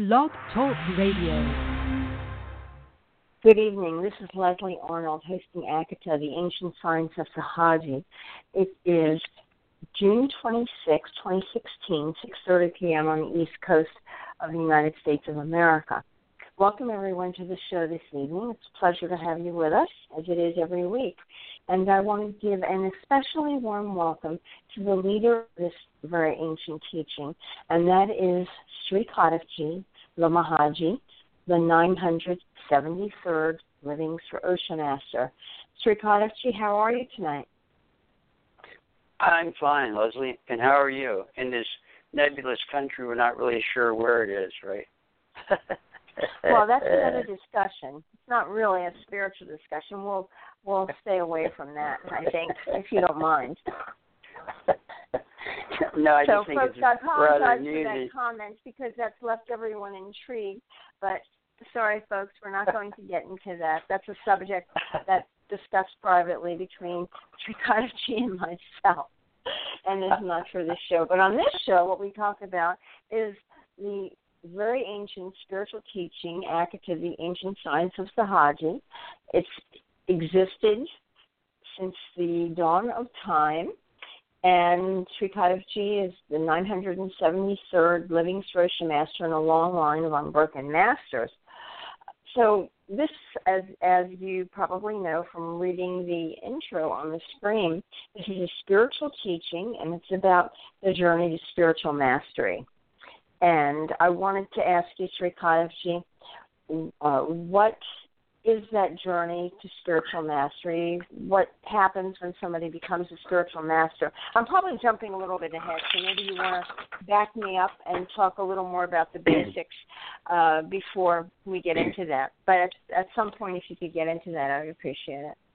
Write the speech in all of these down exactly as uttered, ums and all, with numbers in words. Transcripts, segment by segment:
Blog Talk Radio. Good evening. This is Leslie Arnold hosting Akata, the Ancient Science of Sahaji. It is June twenty-sixth, twenty sixteen, six thirty p.m. on the East Coast of the United States of America. Welcome, everyone, to the show this evening. It's a pleasure to have you with us, as it is every week. And I want to give an especially warm welcome to the leader of this very ancient teaching, and that is Sri Kadavji, the Mahaji, the nine hundred seventy-third Living Ocean Master. Sri Kadavji, how are you tonight? I'm fine, Leslie. And how are you? In this nebulous country, we're not really sure where it is, right? Well, that's another discussion. It's not really a spiritual discussion. We'll we'll stay away from that, I think, if you don't mind. No, I so, just think folks, it's I apologize rather for amusing. that comment because that's left everyone intrigued. But sorry, folks, we're not going to get into that. That's a subject that's discussed privately between Sri Kadavji and myself, and it's not for this show. But on this show, what we talk about is the very ancient spiritual teaching, Akata, the Ancient Science of Sahaji. It's existed since the dawn of time, and Sri Kadavji is the nine hundred seventy-third living Ocean Master in a long line of unbroken masters. So this, as as you probably know from reading the intro on the screen, this is a spiritual teaching, and it's about the journey to spiritual mastery. And I wanted to ask you, Sri Kadavji, uh, what is that journey to spiritual mastery? What happens when somebody becomes a spiritual master? I'm probably jumping a little bit ahead, so maybe you want to back me up and talk a little more about the basics uh, before we get into that. But at, at some point, if you could get into that, I would appreciate it.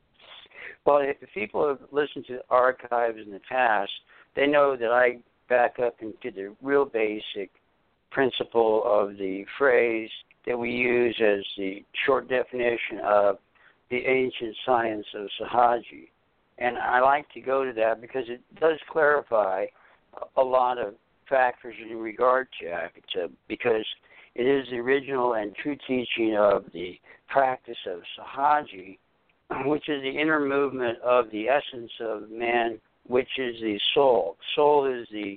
Well, if people have listened to archives in the past, they know that I back up into the real basic principle of the phrase that we use as the short definition of the ancient science of Sahaji. And I like to go to that because it does clarify a lot of factors in regard to Akata, because it is the original and true teaching of the practice of Sahaji, which is the inner movement of the essence of man, which is the soul. Soul is the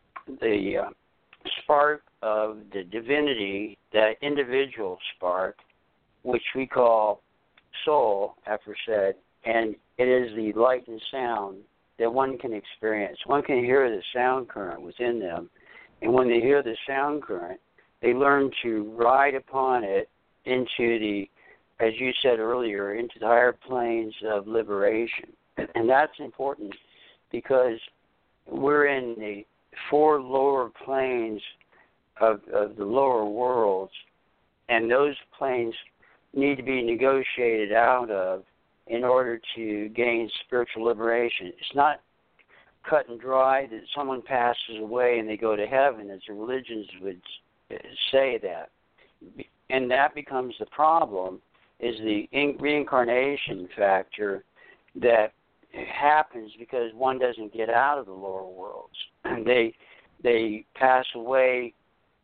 the uh, spark of the divinity, that individual spark, which we call soul, after said, and it is the light and sound that one can experience. One can hear the sound current within them, and when they hear the sound current, they learn to ride upon it into the, as you said earlier, into the higher planes of liberation. And that's important because we're in the four lower planes of, of the lower worlds, and those planes need to be negotiated out of in order to gain spiritual liberation. It's not cut and dry that someone passes away and they go to heaven, as the religions would say that. And that becomes the problem, is the in- reincarnation factor that happens because one doesn't get out of the lower worlds. They they pass away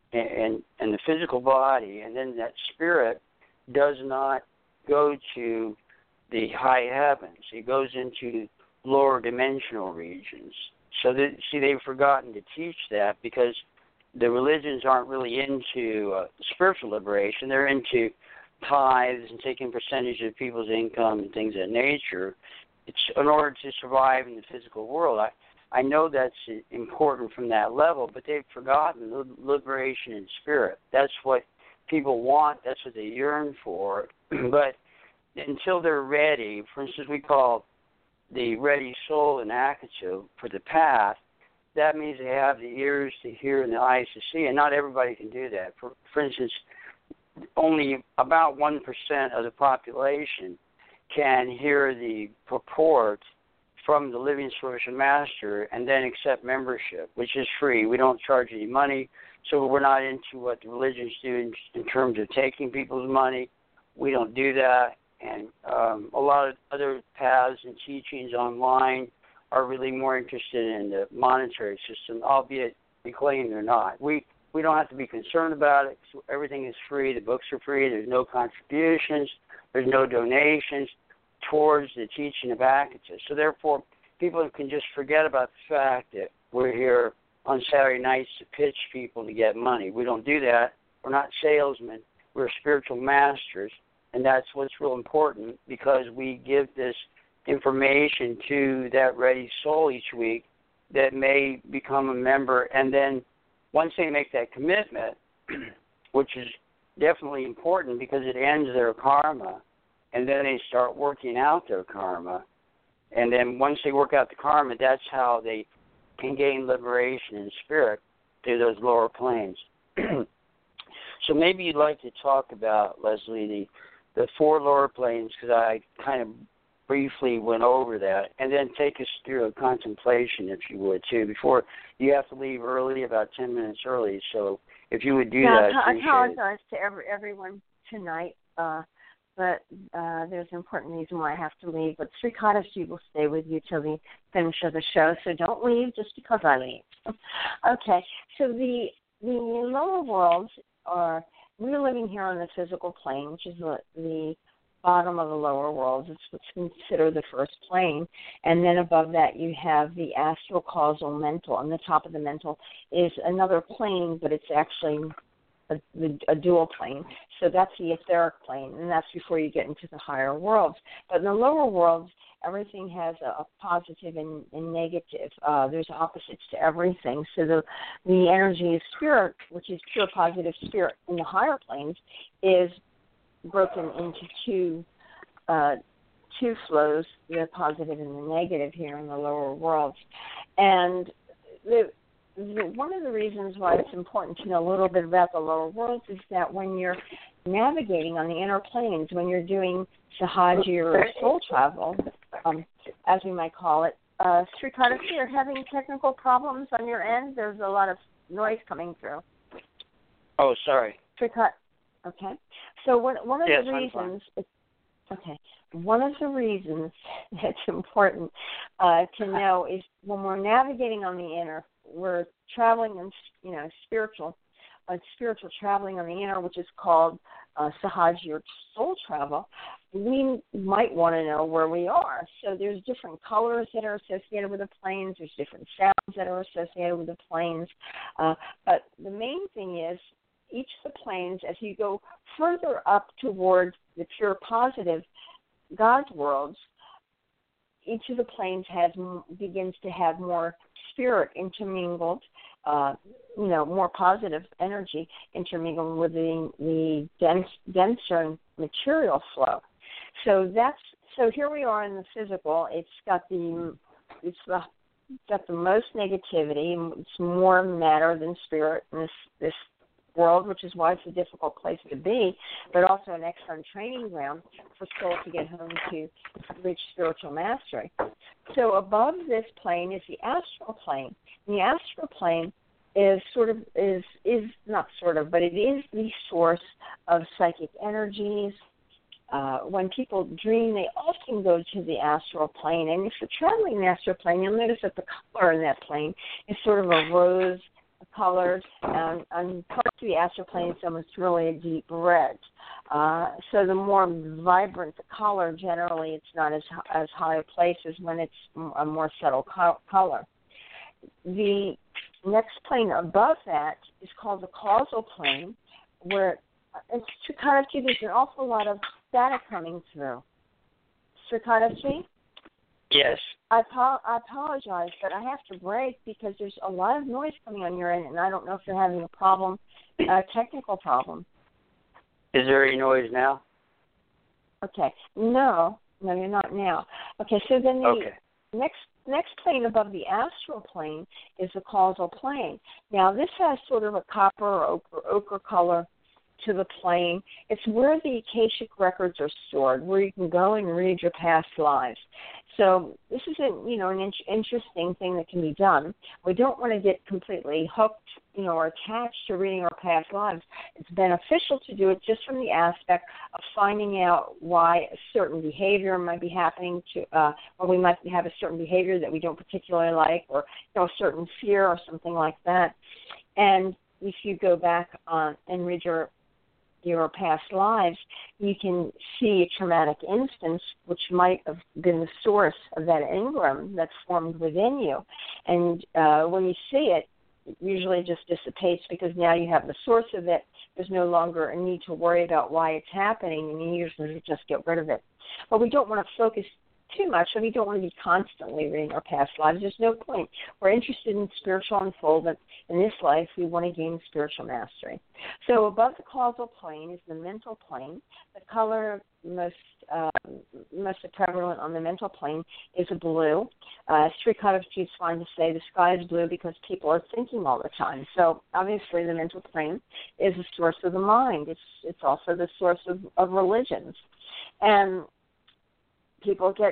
in, in the physical body, and then that spirit does not go to the high heavens. It goes into lower dimensional regions. So, that, see, they've forgotten to teach that because the religions aren't really into uh, spiritual liberation. They're into tithes and taking percentage of people's income and things of that nature. It's in order to survive in the physical world. I, I know that's important from that level, but they've forgotten the liberation in spirit. That's what people want. That's what they yearn for. But until they're ready, for instance, we call the ready soul in Akata for the path. That means they have the ears to hear and the eyes to see, and not everybody can do that. For, for instance, only about one percent of the population can hear the purport from the living Ocean Master and then accept membership, which is free. We don't charge any money, so we're not into what the religions do in, in terms of taking people's money. We don't do that. And um, a lot of other paths and teachings online are really more interested in the monetary system, albeit they claim they're not. We we don't have to be concerned about it. Everything is free. The books are free. There's no contributions. There's no donations towards the teaching of Akatis. So therefore, people can just forget about the fact that we're here on Saturday nights to pitch people to get money. We don't do that. We're not salesmen. We're spiritual masters, and that's what's real important, because we give this information to that ready soul each week that may become a member, and then once they make that commitment, which is definitely important because it ends their karma, and then they start working out their karma. And then once they work out the karma, that's how they can gain liberation in spirit through those lower planes. So maybe you'd like to talk about, Leslie, the, the four lower planes, because I kind of briefly went over that, and then take us through a contemplation, if you would, too, before you have to leave early, about ten minutes early. So if you would do yeah, that, I appreciate apologize it. to every, everyone tonight, uh, but uh, there's an important reason why I have to leave. But Sri Kadashi will stay with you till the finish of the show, so don't leave just because I leave. Okay, so the the lower worlds are, we're living here on the physical plane, which is the, the bottom of the lower worlds. It's what's considered the first plane. And then above that you have the astral, causal, mental. On the top of the mental is another plane, but it's actually a, a dual plane. So that's the etheric plane, and that's before you get into the higher worlds. But in the lower worlds, everything has a, a positive and, and negative. Uh, there's opposites to everything. So the the energy of spirit, which is pure positive spirit in the higher planes, is broken into two uh, two flows, the positive and the negative here in the lower worlds. And the, the, one of the reasons why it's important to know a little bit about the lower worlds is that when you're navigating on the inner planes, when you're doing sahaji or soul travel, um, as we might call it, uh, Sri Kadashi, you're having technical problems on your end. There's a lot of noise coming through. Oh, sorry. Sri Kadashi. Okay, so one one of yes, the reasons, okay, one of the reasons that's important uh, to know is when we're navigating on the inner, we're traveling in, you know, spiritual, uh, spiritual traveling on the inner, which is called uh, sahaji or soul travel. We might want to know where we are. So there's different colors that are associated with the planes. There's different sounds that are associated with the planes. Uh, but the main thing is, each of the planes, as you go further up towards the pure positive God's worlds, each of the planes has begins to have more spirit intermingled, uh, you know, more positive energy intermingled with the, the dense, denser material flow. So that's so here we are in the physical. It's got the it's the got the most negativity. It's more matter than spirit in this this. world, which is why it's a difficult place to be, but also an excellent training ground for soul to get home to reach spiritual mastery. So above this plane is the astral plane. And the astral plane is sort of, is, is not sort of, but it is the source of psychic energies. Uh, when people dream, they often go to the astral plane. And if you're traveling in the astral plane, you'll notice that the color in that plane is sort of a rose colored, and on parts of the astral plane, it's almost really a deep red. Uh, so the more vibrant the color, generally, it's not as as high a place as when it's a more subtle co- color. The next plane above that is called the causal plane, where it's Sri, there's an awful lot of static coming through. Sri Kadashi? Yes. I, apo- I apologize, but I have to break because there's a lot of noise coming on your end, and I don't know if you're having a problem, a technical problem. Is there any noise now? Okay. No, no, you're not now. Okay, so then the okay. next next plane above the astral plane is the causal plane. Now, this has sort of a copper or ochre, ochre color to the plane. It's where the Akashic records are stored, where you can go and read your past lives. So this is a, you know, an in- interesting thing that can be done. We don't want to get completely hooked, you know, or attached to reading our past lives. It's beneficial to do it just from the aspect of finding out why a certain behavior might be happening to, uh, or we might have a certain behavior that we don't particularly like, or, you know, a certain fear or something like that. And if you go back on and read your your past lives, you can see a traumatic instance which might have been the source of that engram that's formed within you. And uh, when you see it, it usually just dissipates because now you have the source of it. There's no longer a need to worry about why it's happening, and you usually just get rid of it. But we don't want to focus too much, and we don't want to be constantly reading our past lives. There's no point. We're interested in spiritual unfoldment. In this life, we want to gain spiritual mastery. So above the causal plane is the mental plane. The color most uh, most prevalent on the mental plane is a blue. Uh, Sri Kadavji is fine to say the sky is blue because people are thinking all the time. So obviously the mental plane is the source of the mind. It's it's also the source of, of religions. And people get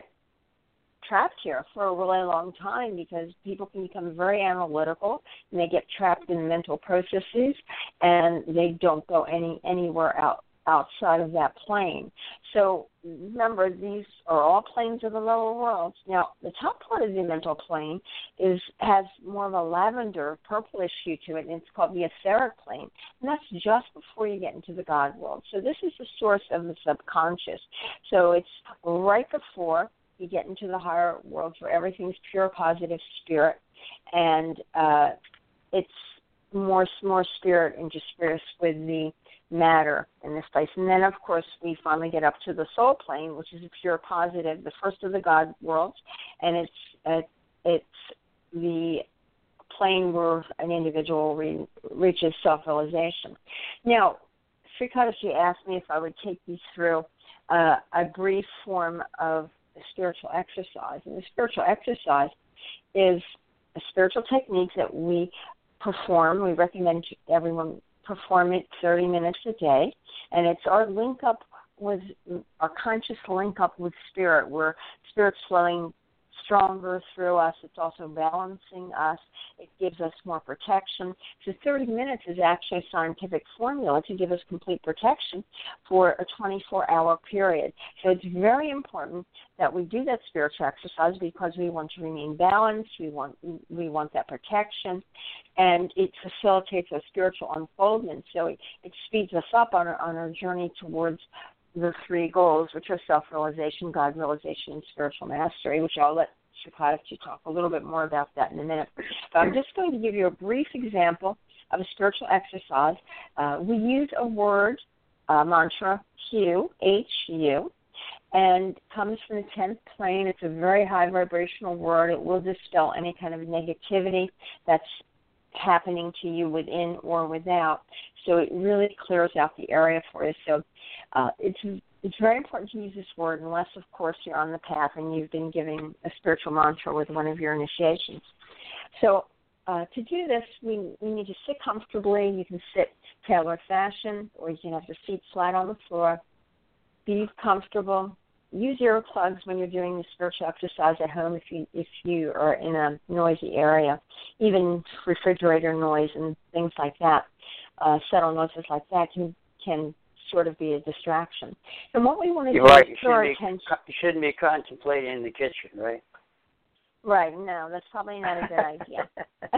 trapped here for a really long time because people can become very analytical and they get trapped in mental processes and they don't go any anywhere out outside of that plane. So remember, these are all planes of the lower worlds. Now, the top part of the mental plane is has more of a lavender purplish hue to it, and it's called the etheric plane. And that's just before you get into the God world. So this is the source of the subconscious. So it's right before you get into the higher worlds where everything's pure positive spirit, and uh, it's more more spirit interspersed with the matter in this place. And then, of course, we finally get up to the soul plane, which is a pure positive, the first of the God worlds, and it's uh, it's the plane where an individual re- reaches self-realization. Now, Sri Kadavji asked me if I would take you through uh, a brief form of a spiritual exercise. And the spiritual exercise is a spiritual technique that we perform. We recommend everyone perform it thirty minutes a day, and it's our link up with our conscious link up with spirit, where spirit's flowing stronger through us. It's also balancing us. It gives us more protection. So thirty minutes is actually a scientific formula to give us complete protection for a twenty-four hour period. So it's very important that we do that spiritual exercise because we want to remain balanced. We want we want that protection, and it facilitates our spiritual unfoldment. So it, it speeds us up on our, on our journey towards the three goals, which are self-realization, God realization, and spiritual mastery, which I'll let Sri Kadavji talk a little bit more about that in a minute. But I'm just going to give you a brief example of a spiritual exercise. Uh, we use a word, uh, mantra, Hu, H U, and comes from the tenth plane. It's a very high vibrational word. It will dispel any kind of negativity that's happening to you within or without. So it really clears out the area for you. So uh, it's it's very important to use this word unless, of course, you're on the path and you've been giving a spiritual mantra with one of your initiations. So uh, to do this, we, we need to sit comfortably. You can sit tailor fashion, or you can have your feet flat on the floor. Be comfortable. Use earplugs when you're doing the spiritual exercise at home if you if you are in a noisy area, even refrigerator noise and things like that. Uh, subtle noises like that can can sort of be a distraction. And what we want to You're do right. is You put our shouldn't, attention. be, you shouldn't be contemplating in the kitchen, right? Right. No, that's probably not a good idea.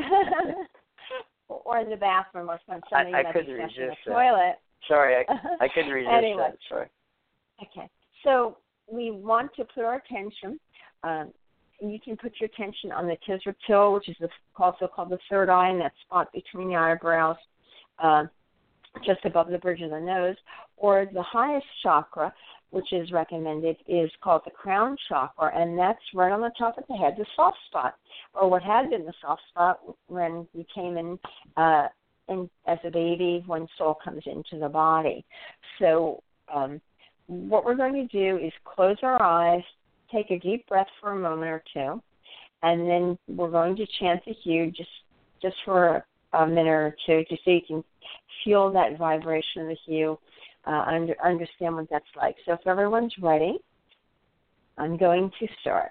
Or in the bathroom, or when somebody I, I might couldn't be flushing resist the that. toilet. Sorry, I, I couldn't resist Anyway. that. Sorry. Okay. So we want to put our attention. Um, you can put your attention on the Tisra Till, which is the, also called the third eye, and that spot between the eyebrows, uh, just above the bridge of the nose. Or the highest chakra, which is recommended, is called the crown chakra, and that's right on the top of the head, the soft spot, or what had been the soft spot when you came in, uh, in as a baby, when soul comes into the body. So um, what we're going to do is close our eyes, take a deep breath for a moment or two, and then we're going to chant the Hu just just for a minute or two, just so you can feel that vibration of the Hu, uh, under, understand what that's like. So if everyone's ready, I'm going to start.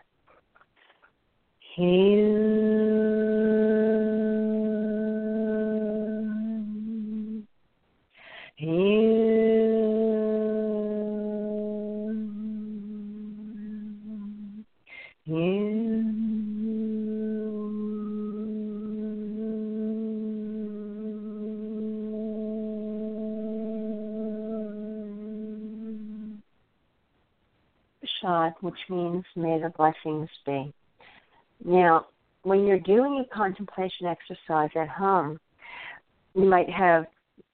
Hu, Hu. Prasad, which means may the blessings be. Now, when you're doing a contemplation exercise at home, you might have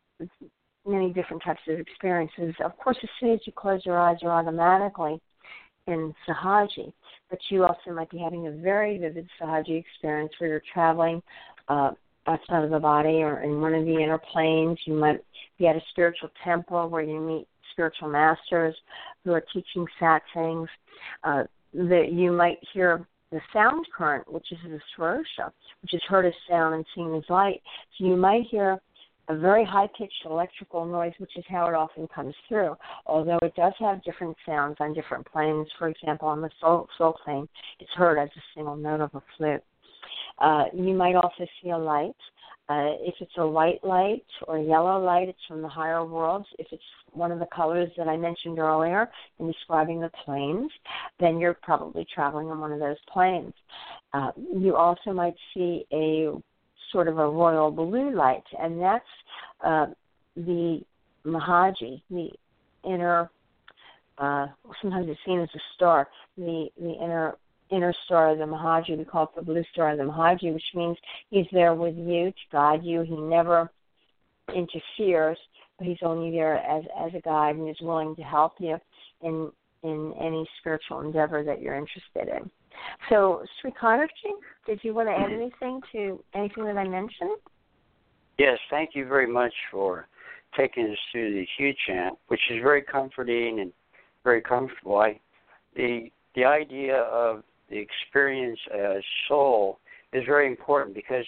many different types of experiences. Of course, as soon as you close your eyes, you're automatically in Sahaji, but you also might be having a very vivid Sahaji experience where you're traveling uh, outside of the body or in one of the inner planes. You might be at a spiritual temple where you meet spiritual masters who are teaching satsangs. Uh, that you might hear the sound current, which is the Swarosha, which is heard as sound and seen as light. So you might hear a very high-pitched electrical noise, which is how it often comes through, although it does have different sounds on different planes. For example, on the soul, soul plane, it's heard as a single note of a flute. Uh, you might also see a light. Uh, if it's a white light or yellow light, it's from the higher worlds. If it's one of the colors that I mentioned earlier in describing the planes, then you're probably traveling on one of those planes. Uh, you also might see a sort of a royal blue light, and that's uh, the Mahaji, the inner, uh, sometimes it's seen as a star, the, the inner inner star of the Mahaji. We call it the blue star of the Mahaji, which means he's there with you to guide you. He never interferes, but he's only there as, as a guide and is willing to help you in in any spiritual endeavor that you're interested in. So, Sri Kadarji, did you want to add anything to anything that I mentioned? Yes, thank you very much for taking us through the Hugh chant, which is very comforting and very comfortable. I, the the idea of the experience as soul is very important because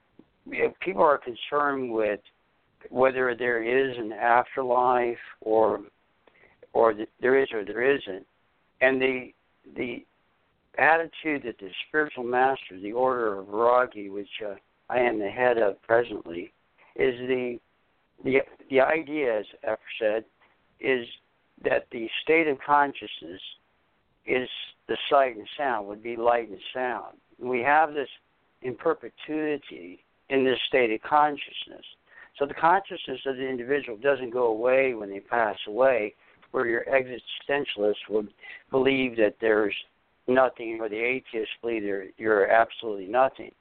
people are concerned with whether there is an afterlife or or there is or there isn't, and the the attitude that the spiritual master, the Order of Viragi, which uh, I am the head of presently, is the the the idea, as Effer said, is that the state of consciousness is the sight and sound, would be light and sound. We have this in perpetuity in this state of consciousness. So the consciousness of the individual doesn't go away when they pass away, where your existentialist would believe that there's nothing, or the atheist believe there, you're absolutely nothing.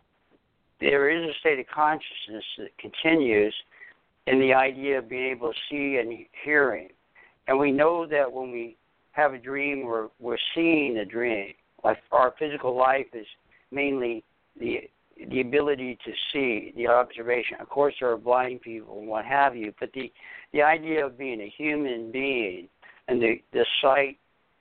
There is a state of consciousness that continues in the idea of being able to see and hearing. And we know that when we have a dream, we're, we're seeing a dream. Like our physical life is mainly the the ability to see, the observation. Of course, there are blind people and what have you, but the, the idea of being a human being and the, the sight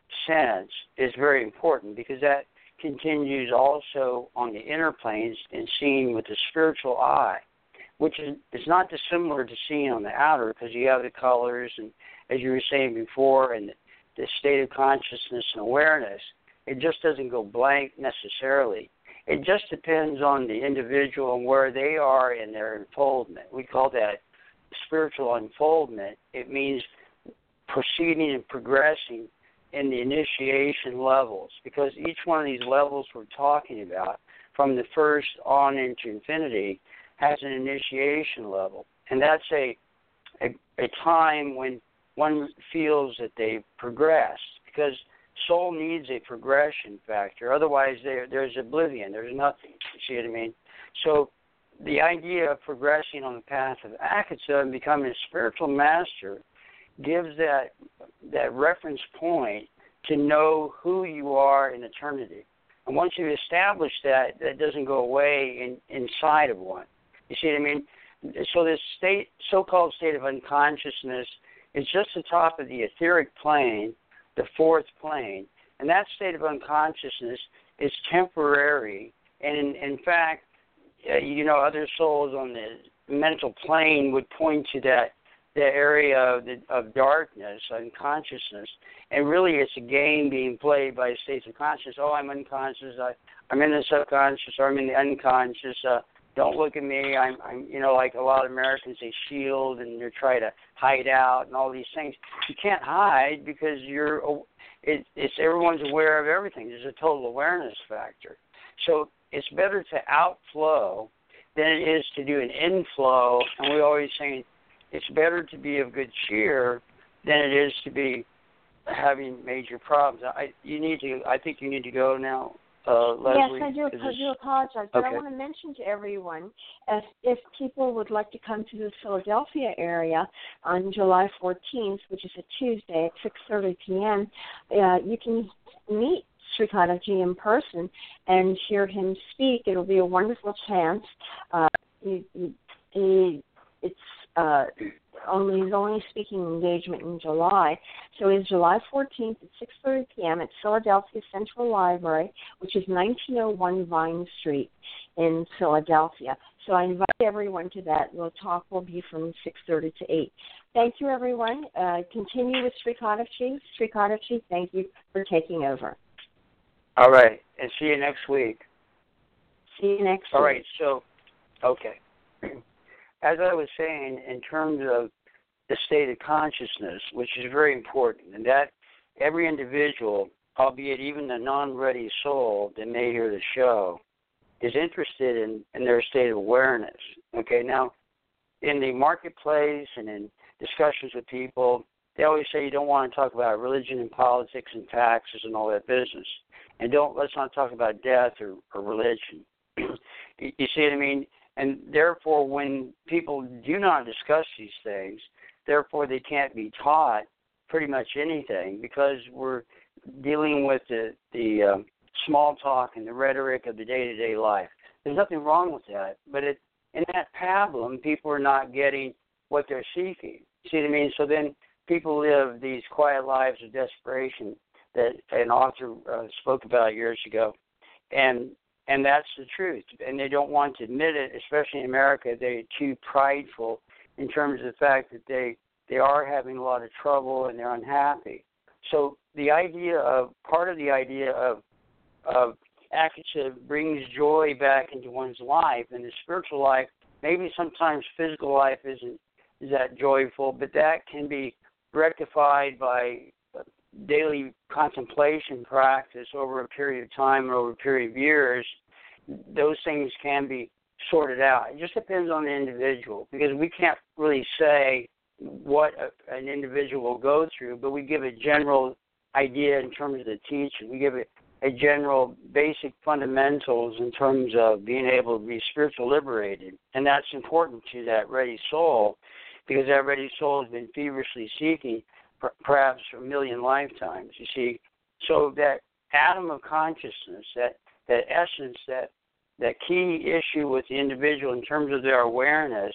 sense is very important because that continues also on the inner planes and seeing with the spiritual eye, which is, is not dissimilar to seeing on the outer because you have the colors and, as you were saying before, and the, the state of consciousness and awareness. It just doesn't go blank necessarily. It just depends on the individual and where they are in their unfoldment. We call that spiritual unfoldment. It means proceeding and progressing in the initiation levels, because each one of these levels we're talking about, from the first on into infinity, has an initiation level. And that's a, a, a time when one feels that they've progressed, because soul needs a progression factor. Otherwise, there, there's oblivion. There's nothing. You see what I mean? So the idea of progressing on the path of Akatsa and becoming a spiritual master gives that that reference point to know who you are in eternity. And once you establish that, that doesn't go away in, inside of one. You see what I mean? So this state, so-called state of unconsciousness is just the top of the etheric plane, the fourth plane, and that state of unconsciousness is temporary. And in, in fact, uh, you know, other souls on the mental plane would point to that the area of, the, of darkness, unconsciousness, and really it's a game being played by states of consciousness. Oh, I'm unconscious. I, I'm in the subconscious, or I'm in the unconscious. Uh, don't look at me. I'm, I'm, you know, like a lot of Americans, they shield and they're trying to hide out and all these things. You can't hide because you're. It, it's everyone's aware of everything. There's a total awareness factor. So it's better to outflow than it is to do an inflow. And we always say it's better to be of good cheer than it is to be having major problems. I you need to. I think you need to go now, uh, Leslie. Yes, I do. I do apologize, but okay. I want to mention to everyone, if if people would like to come to the Philadelphia area on July fourteenth, which is a Tuesday at six thirty p.m., uh, you can meet Srikantha in person and hear him speak. It'll be a wonderful chance. Uh, he, he, he, it's uh, only his only speaking engagement in July, so it's July fourteenth at six thirty p.m. at Philadelphia Central Library, which is nineteen oh one Vine Street in Philadelphia. So I invite everyone to that. The talk will be from six thirty to eight. Thank you, everyone. Uh, continue with Srikantha. Srikantha, thank you for taking over. All right, and see you next week. See you next All week. All right, so, okay. As I was saying, in terms of the state of consciousness, which is very important, and that every individual, albeit even the non-ready soul that may hear the show, is interested in, in their state of awareness. Okay, now, in the marketplace and in discussions with people, they always say you don't want to talk about religion and politics and taxes and all that business. And don't let's not talk about death or, or religion. you, you see what I mean? And therefore, when people do not discuss these things, therefore they can't be taught pretty much anything because we're dealing with the, the uh, small talk and the rhetoric of the day-to-day life. There's nothing wrong with that, but it, in that pablum, people are not getting what they're seeking. See what I mean? So then people live these quiet lives of desperation that an author uh, spoke about years ago, and and that's the truth. And they don't want to admit it, especially in America. They're too prideful in terms of the fact that they, they are having a lot of trouble and they're unhappy. So the idea of, part of the idea of, of Akasha brings joy back into one's life, and the spiritual life, maybe sometimes physical life isn't is that joyful, but that can be rectified by daily contemplation practice over a period of time or over a period of years. Those things can be sorted out. It just depends on the individual, because we can't really say what a, an individual will go through, but we give a general idea in terms of the teaching. We give it a general basic fundamentals in terms of being able to be spiritually liberated, and that's important to that ready soul, because that ready soul has been feverishly seeking perhaps a million lifetimes, you see. So that atom of consciousness, that, that essence, that, that key issue with the individual in terms of their awareness,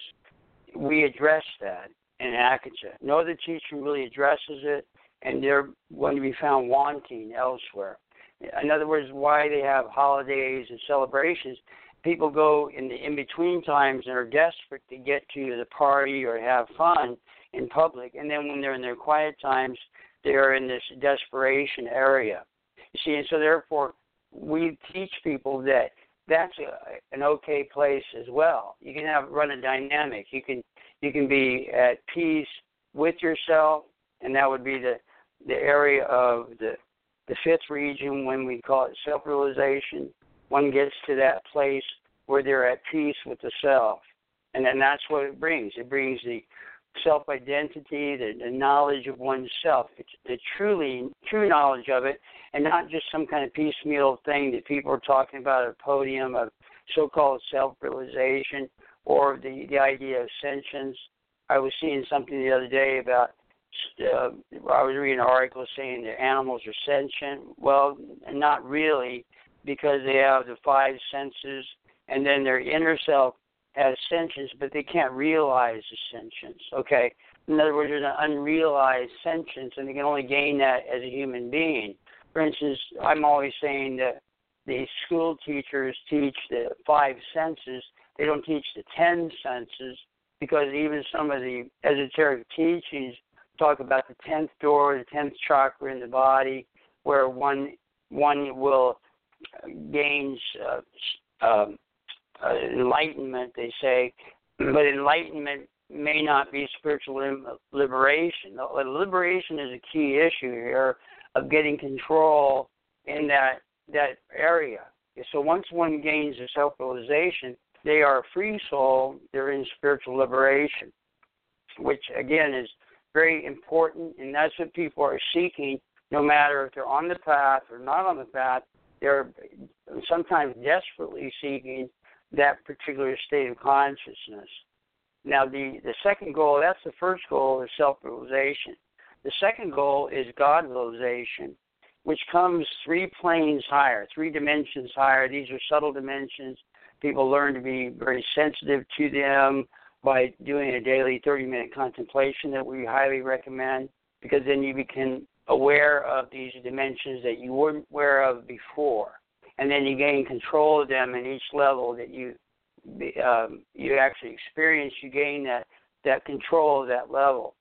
we address that in Akasha. No other teacher really addresses it, and they're going to be found wanting elsewhere. In other words, why they have holidays and celebrations, people go in the in-between times and are desperate to get to the party or have fun in public, and then when they're in their quiet times, they're in this desperation area. You see, and so therefore, we teach people that that's a, an okay place as well. You can have run a dynamic. You can you can be at peace with yourself, and that would be the the area of the the fifth region when we call it self-realization. One gets to that place where they're at peace with the self, and then that's what it brings. It brings the self-identity, the, the knowledge of oneself, it's the truly true knowledge of it, and not just some kind of piecemeal thing that people are talking about at a podium of so-called self-realization or the, the idea of sentience. I was seeing something the other day about, uh, I was reading an article saying that animals are sentient. Well, not really, because they have the five senses, and then their inner self has sentience, but they can't realize the sentience, okay? In other words, there's an unrealized sentience, and they can only gain that as a human being. For instance, I'm always saying that the school teachers teach the five senses. They don't teach the ten senses, because even some of the esoteric teachings talk about the tenth door, the tenth chakra in the body, where one one will gain uh, um, uh, enlightenment, they say, but enlightenment may not be spiritual liberation. Liberation is a key issue here of getting control in that that area. So once one gains a self-realization, they are a free soul, they're in spiritual liberation, which again is very important, and that's what people are seeking, no matter if they're on the path or not on the path. They're sometimes desperately seeking that particular state of consciousness. Now, the, the second goal, that's the first goal, is self-realization. The second goal is God-realization, which comes three planes higher, three dimensions higher. These are subtle dimensions. People learn to be very sensitive to them by doing a daily thirty-minute contemplation that we highly recommend, because then you become aware of these dimensions that you weren't aware of before. And then you gain control of them in each level that you um, you actually experience. You gain that, that control of that level.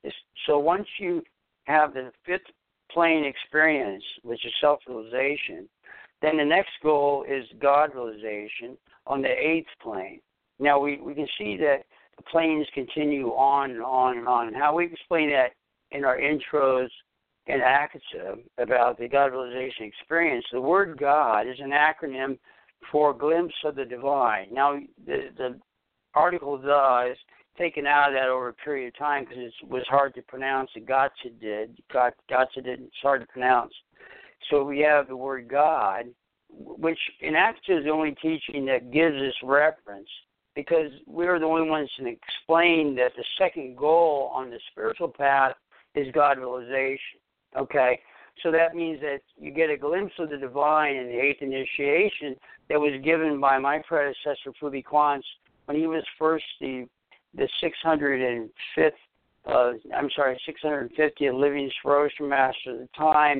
So once you have the fifth plane experience, which is self-realization, then the next goal is God-realization on the eighth plane. Now, we, we can see that the planes continue on and on and on. How we explain that in our intros in Akasha about the God-realization experience, the word God is an acronym for glimpse of the divine. Now, the, the article "the" is taken out of that over a period of time because it was hard to pronounce. It Gotcha did. Gotcha did. It's hard to pronounce. So we have the word God, which in Akasha is the only teaching that gives us reference, because we're the only ones to explain that the second goal on the spiritual path is God realization. Okay? So that means that you get a glimpse of the divine in the eighth initiation that was given by my predecessor, Phubi Quantz, when he was first the the six hundred fifth, uh, I'm sorry, six hundred fiftieth living Sparosha master at the time,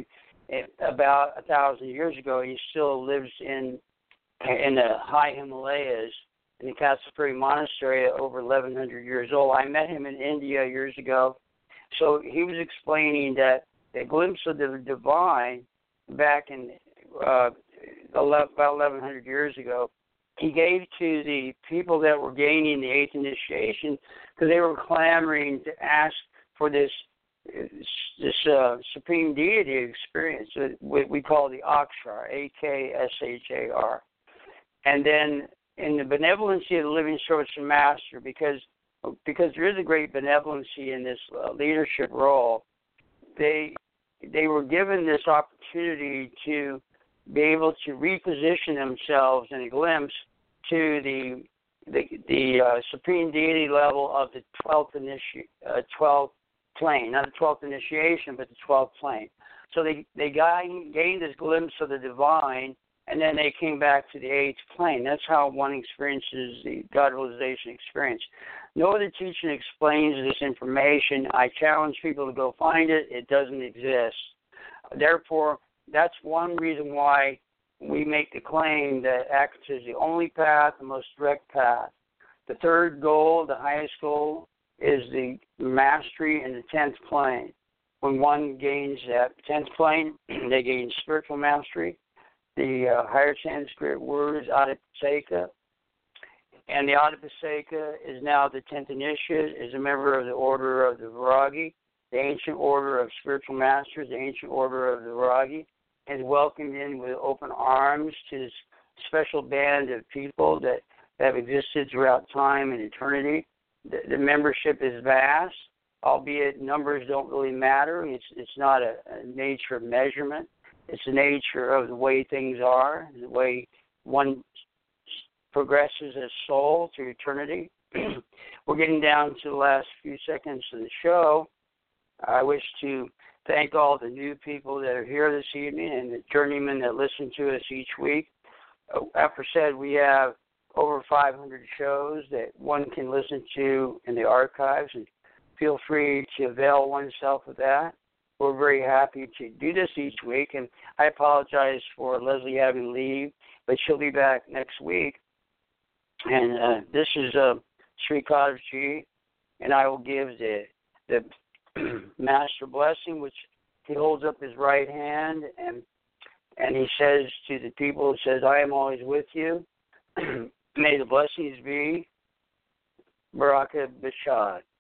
about a thousand years ago. He still lives in in the high Himalayas in the Kasapuri Monastery, over eleven hundred years old. I met him in India years ago. So he was explaining that a glimpse of the divine back in uh, about eleven hundred years ago, he gave to the people that were gaining the eighth initiation, because they were clamoring to ask for this this uh, supreme deity experience, what we call the Akshar, A K S H A R. And then in the benevolency of the living source and master, because because there is a great benevolency in this uh, leadership role, they they were given this opportunity to be able to reposition themselves in a glimpse to the the, the uh, supreme deity level of the twelfth initi- uh, twelfth plane, not the twelfth initiation, but the twelfth plane. So they they gained, gained this glimpse of the divine, and then they came back to the eighth plane. That's how one experiences the God realization experience. No other teaching explains this information. I challenge people to go find it. It doesn't exist. Therefore, that's one reason why we make the claim that Akasha is the only path, the most direct path. The third goal, the highest goal, is the mastery in the tenth plane. When one gains that tenth plane, they gain spiritual mastery. The uh, higher Sanskrit word is Adipaseka, and the Adipaseka is now the tenth initiate, is a member of the order of the Viragi, the ancient order of spiritual masters, the ancient order of the Viragi, is welcomed in with open arms to this special band of people that have existed throughout time and eternity. The, the membership is vast, albeit numbers don't really matter. It's it's not a, a nature of measurement. It's the nature of the way things are, the way one progresses as soul through eternity. We're getting down to the last few seconds of the show. I wish to thank all the new people that are here this evening and the journeymen that listen to us each week. After said, we have over five hundred shows that one can listen to in the archives, and feel free to avail oneself of that. We're very happy to do this each week, and I apologize for Leslie having to leave, but she'll be back next week. And uh, this is uh, Sri Kadarji, and I will give the the master blessing, which he holds up his right hand, and and he says to the people, he says, I am always with you. May the blessings be Baraka Bashad.